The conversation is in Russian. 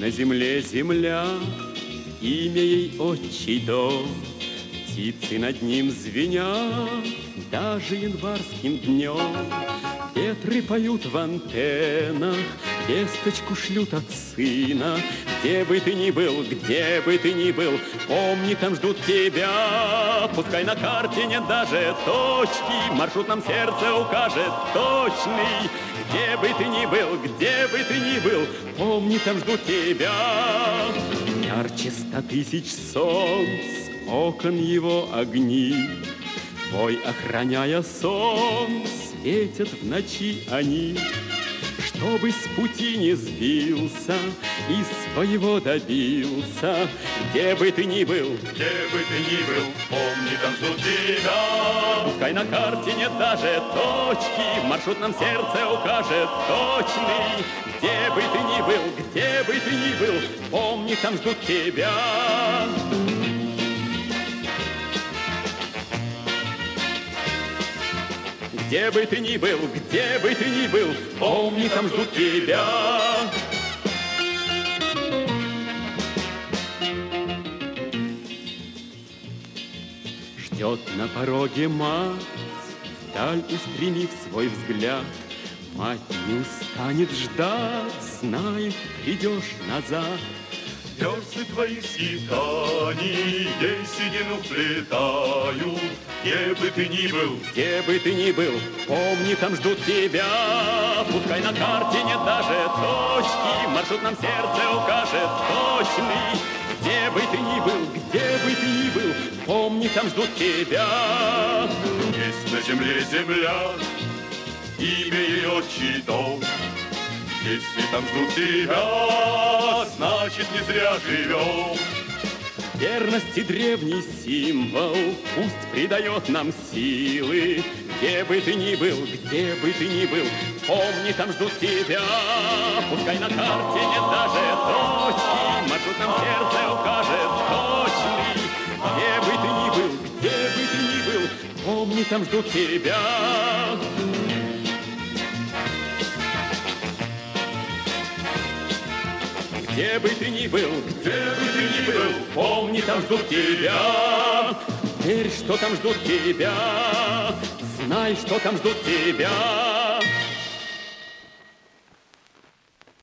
На земле земля, имя ей отчий дом, птицы над ним звенят, даже январским днем. Ветры поют в антеннах, весточку шлют от сына. Где бы ты ни был, где бы ты ни был, помни, там ждут тебя. Пускай на карте нет даже точки, маршрут нам сердце укажет точный. Где бы ты ни был, где бы ты ни был, помни, там ждут тебя. Ярче 100 000 солнц, окон его огни, твой, охраняя сон, светят в ночи они. Чтобы с пути не сбился и своего добился. Где бы ты ни был, где бы ты ни был, помни, там ждут тебя. Пускай на карте нет даже точки, маршрут нам сердце укажет точный. Где бы ты ни был, где бы ты ни был, помни, там ждут тебя. Где бы ты ни был, где бы ты ни был, помни, там ждут тебя. Ждет на пороге мать, вдаль устремив свой взгляд. Мать не устанет ждать, знает, придешь назад. Версты твоих скитаний ей седину вплетают. Где бы ты ни был, где бы ты ни был, помни, там ждут тебя. Пускай на карте нет даже точки, маршрут нам сердце укажет точный. Где бы ты ни был, где бы ты ни был, помни, там ждут тебя. Есть на земле земля, имя ее отчий дом. Если там ждут тебя, значит, не зря живем. Верности древний символ пусть придает нам силы. Где бы ты ни был, где бы ты ни был, помни, там ждут тебя. Пускай на карте нет даже точки, маршрут нам сердце укажет точный. Где бы ты ни был, где бы ты ни был, помни, там ждут тебя. Где бы ты ни был, где бы ты ни был, помни, там ждут тебя. Верь, что там ждут тебя, знай, что там ждут тебя.